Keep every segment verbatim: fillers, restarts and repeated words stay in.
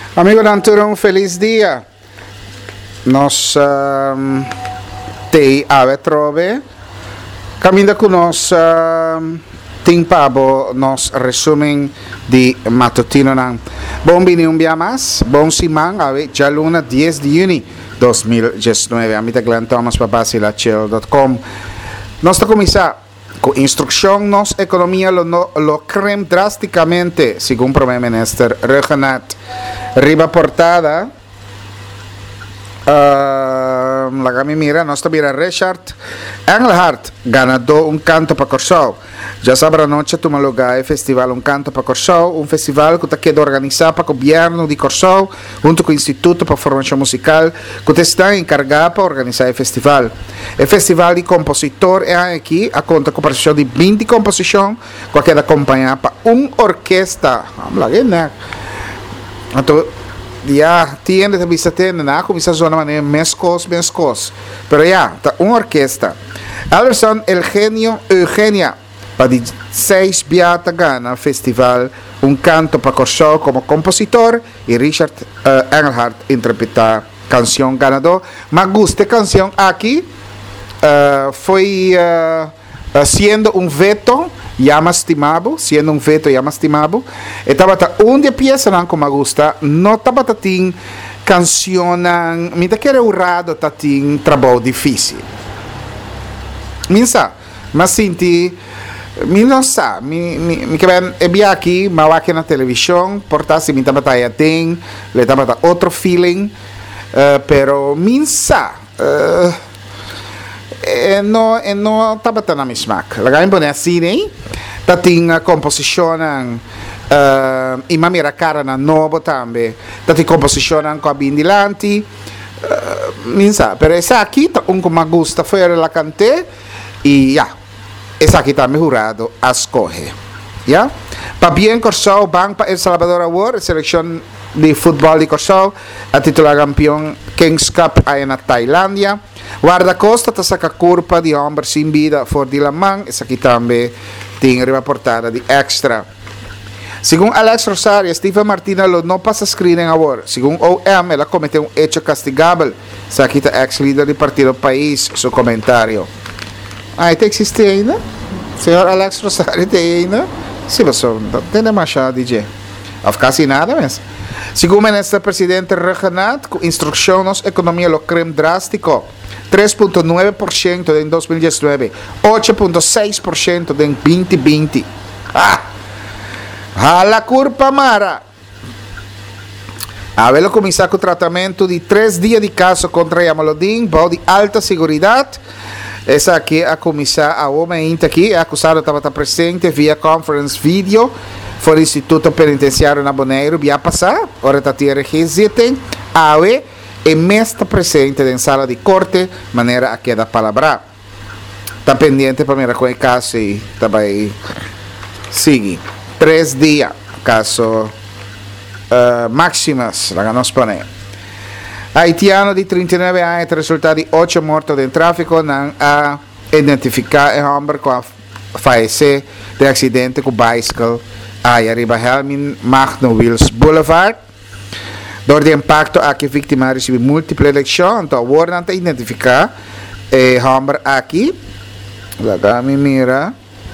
Amigo Nanturo, um feliz dia. Nós um, te ave trove. Caminha com nós um, tem pabo nos resumen de matutino nan. Bom bini um dia mais. Bom simang ave já luna dez de junho dois mil e dezenove. A mita Glenn Thomas papasila chill ponto com. Nós está começar com instrução nos economia lo, no, lo creme drasticamente, segundo o primeiro-ministro Regenat. Riba portada, uh, la gami mira, nostra mira Richard Engelhardt ganador um canto para Corsau. Já sabe a noite tu malugai festival um canto para Corsau, um festival que está querendo organizar para o governo de Corsau, junto com o Instituto para Formação Musical, que está encarregado para organizar o festival. O festival de compositor é aqui, a conta com participação de vinte composições, que queda acompanhar para uma orquestra. Vamos lá, né? Então, já tiene de vista tiene na começa a zona maneira mescos mescos, pero já tá uma orquestra. Alberson El Genio Eugenia para seis biata gana festival um canto para Corsau como compositor e Richard uh, Engelhardt interpreta canção ganador. Mas gusta canção aqui uh, foi uh, uh, sendo um veto llama estimado, sendo um veto llama estimado. E tabata um de pieza não como gusta, não tabata tin canção não, me da querer urrado tatin trabalho difícil. Minsa, mas sinti, mi não sa, mi mi mi que ben é bem aqui, mas aqui na televisão, portar-se me tabata ya tem, le tabata outro feeling, uh, pero minsa, uh, E não e não estava tão na mesma. Lagai bom assim, né? Tá tinha composição uh, e mamira cara na novo também. Tá tinha composição com a bindilanti. Uh, minsa, pero essa aqui tá um como gusta foi ela cante e já. Essa aqui tá melhorado a escolher. Já? Para bem Corsau, Banco para El Salvador Award, seleção de futebol de Corsau, a titular campeão Kings Cup aí na Tailândia. Guarda-costa está saca curva de homem sem vida for de la man, essa aqui também tem uma portada de extra. Segundo Alex Rosario, Stephen Martina lo não passa screening agora. Segundo O M, ela cometeu um hecho castigável. Essa aqui está ex-líder do Partido País, seu comentário. Ah, tem existe ainda? Senhor Alex Rosario tem ainda? Sim, você não tem demasiado, D J. Of casi nada mesmo. Segundo o ministro presidente Regenat, com instrução nos economia lo creme drástico. três vírgula nove por cento em dois mil e dezenove, oito vírgula seis por cento em vinte vinte. Ah! Hala curva mara! A ver, começar com o tratamento de três dias de caso contra Yamalodin, bom de alta segurança. Essa aqui a começar a homem aqui, acusado estava presente via conference video. Foi o Instituto Penitenciário na Boneiro, via passar, ora está tendo requisito, a ver, e mesmo presente em sala de corte, maneira a que da palavra. Está pendente para mirar com o caso e também sigue. Três dias, caso uh, máximas, lá nos põe. Haitiano de trinta e nove anos, resultado de oito mortos em tráfico, não a identificar o homem que faleceu de acidente com bicycle. Aí arriba Helmin Magno Wills Boulevard. Door de impacto aqui vítima recebe múltipla eleição, então agora não identificar e homem aqui. Lá me mira.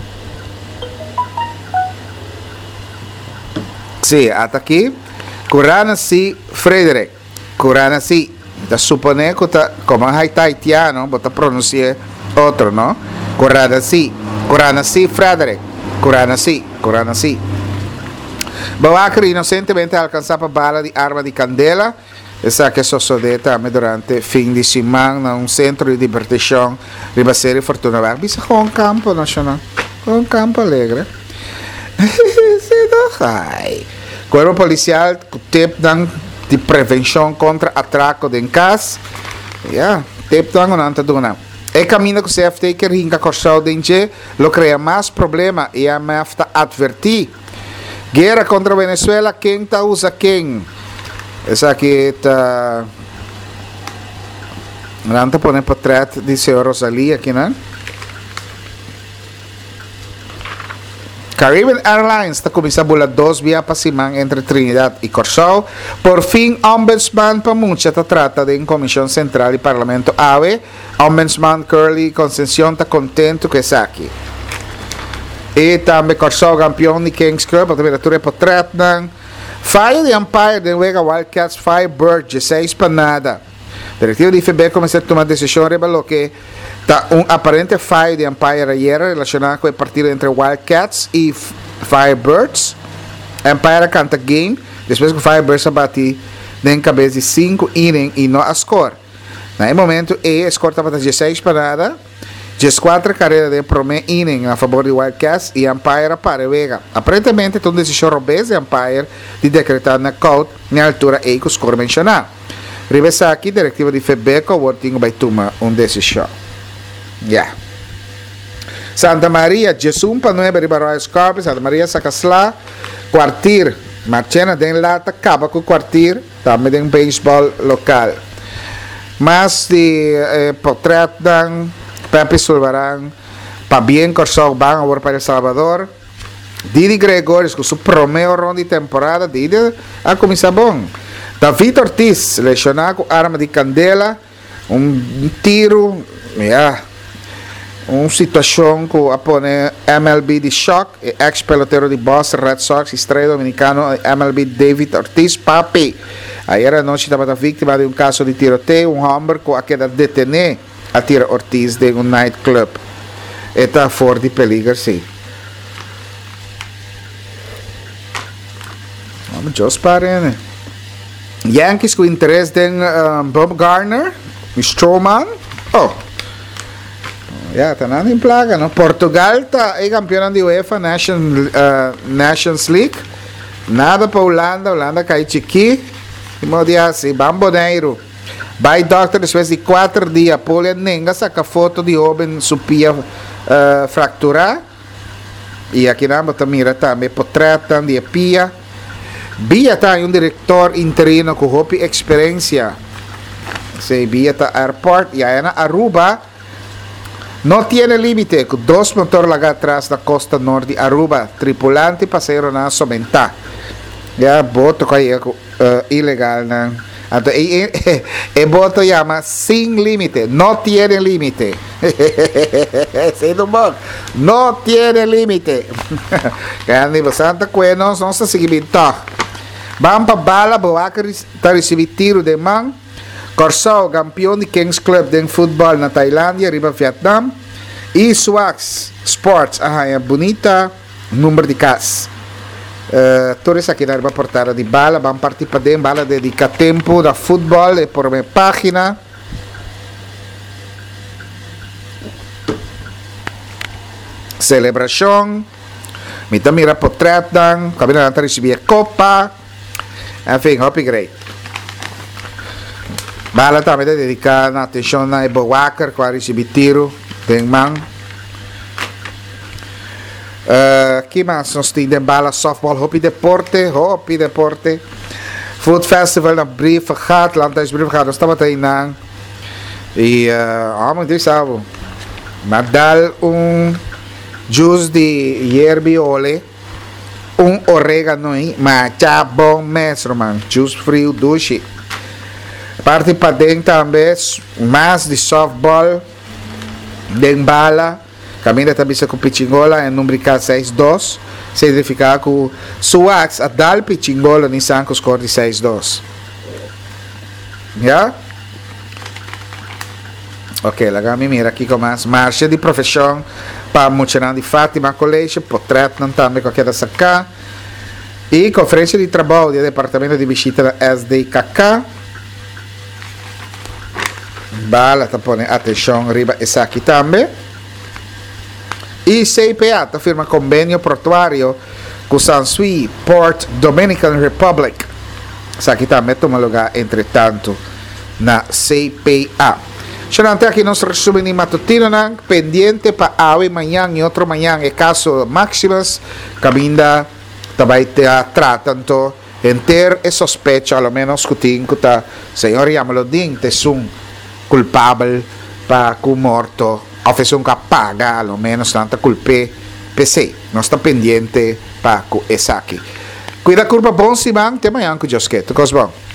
Sim, até aqui. Curana si Frederick. Curana si. Da supone que tá como é haitiano, bota pronunciar outro, não? Curana si. Curana si Frederick. Curana si. Curana si. Bawakri inocentemente alcançava bala de arma de candela. Essa que sucedeu também durante fim de semana num centro de divertição de Baseira e Fortuna Verde. Bisa com um campo nacional. Com um campo alegre. Se não vai. Corpo policial tip de prevenção contra atraco de casa. Yeah, tip dan não anta duna. E caminho que o C F T que ringa Corsau de Inge, lo cria mais problema e a M F T advertir. Guerra contra Venezuela, quem tá usa quem? Essa aqui está. Não está pondo portrait de senhor Rosalie aqui, não? Caribbean Airlines está começando a duas vias para Simán entre Trinidad e Corsao. Por fim, Ombudsman para mucha está trata de Comissão Central e Parlamento A V E. Ombudsman Curly Conceição está contento com isso aqui. E também Corsao campeão de Kings Club, a temperatura é por tratnan. Fire de Empire de Wega Wildcats Firebird, dezesseis para nada. Diretiva de F B começou a tomar decisão, revelou que tá um aparente fallo de Empire ayer relacionado com o partido entre Wildcats e Firebirds. Empire canta game, depois que o Firebirds abate em cabeça de cinco innings e não a score. Naquele momento, a score estava dezesseis para nada, quatro carreiras de primeiro inning a favor de Wildcats e Empire para Vega. Aparentemente, uma decisão robês de Empire de decretar knockout na altura e que o score mencionado. Rivesa aqui, diretiva de F B, o Wortinho vai tomar uma decisão. Yeah. Santa Maria, Jesus para nueve Ribaroy Scorpions, Santa Maria Sacasla, quartir, Marchena den lata, acaba com o quartir, também tem beisebol local. Mas de eh, portrait dan Pepe Sulvarán, para bem Corsao van agora para El Salvador. Didi Gregores, com seu primeiro round de temporada, Didi a começar bom. David Ortiz, lesionado com arma de candela, um tiro, yeah. Uma situação que a põe M L B de choque, ex-pelotero de Boston Red Sox, estreia dominicano M L B David Ortiz, papi. Ayer anoche estava vítima de um caso de tiroteio, um homem que queda detener a tira Ortiz de um nightclub. Está fora de peligro, sim. Vamos, Jos para, né? Yankees com interesse em um, Bob Garner, Stroman. Oh. Ya, está nada em plaga, não? Portugal está aí campeão de UEFA Nation, uh, Nations League. Nada para Holanda, Holanda cai chiqui. E mo dia assim, bamboneiro. Vai doctor depois de quatro dias, polha nenga saca foto de homem supia uh, fracturar. E aqui na bota mira também portretam de pia. Bia tá um diretor interino com hope experiência. Se Bia tá airport e aí na Aruba. No tiene límite, con dos motores lá atrás da costa norte de Aruba, tripulante passeiro na somente. Ya, boto que é uh, ilegal, né? Então, e, e, e boto chama sem limite, não tiene límite. Sei do bom, não tiene límite. Kaya nível Santa Cuenos, não se seguimento. Vamos para bala, boaca, está recebendo tiro de mão. Corsao, campeão de Kings Club de futebol na Tailândia, riba Vietnam. E Swax Sports, ah, é bonita, número de cas. Uh, todos aqui na riba portada de bala, vamos partir para dentro, bala dedica tempo da futebol e por minha página. Celebração. Me também mira portretam, cabina na recibir copa. Enfim, hope great. Bala também dedicada atenção na Ebo Walker, que vai receber tiro, tem man. Uh, que mais nós temos bala softball, hopi deporte, hopi deporte. Food Festival na brief gehad, landhuis brief gehad, nós estamos aí na. E, ah, mas isso sabe. Madal um juice de yerbiole, um orégano, mas já bom mesmo, man. Juice frio, duche. Parte para dentro também, mais de softball, de bala, caminha também com Pichingola, em número seis dois, significa que o Suax a dar Pichingola em Sanco score de seis dois. Já? Ok, lá me mira aqui com mais marcha de profissão para Muchinão de Fátima College, portrait também com aquela saca, e conferência de trabalho do Departamento de Visita da S D K K. Bala está pondo atenção riba essa aqui também. E C I P A está firma convênio portuário com Sansui Port Dominican Republic. Essa aqui também toma lugar, entretanto, na C I P A. Xanante aqui nosso resumo matutino, pendiente para hoje, amanhã e outro amanhã, é caso Máximas, cabinda, também tratando em ter e sospecha, ao menos que tem que tá, senhor Yamalodin, te sum culpável para que o morto, ou fez um que paga, ao menos tanta culpa P C, non sta pendiente Paco e Saki. Qui da curva buon si man, te mai anche Gioschetto, cosa buono?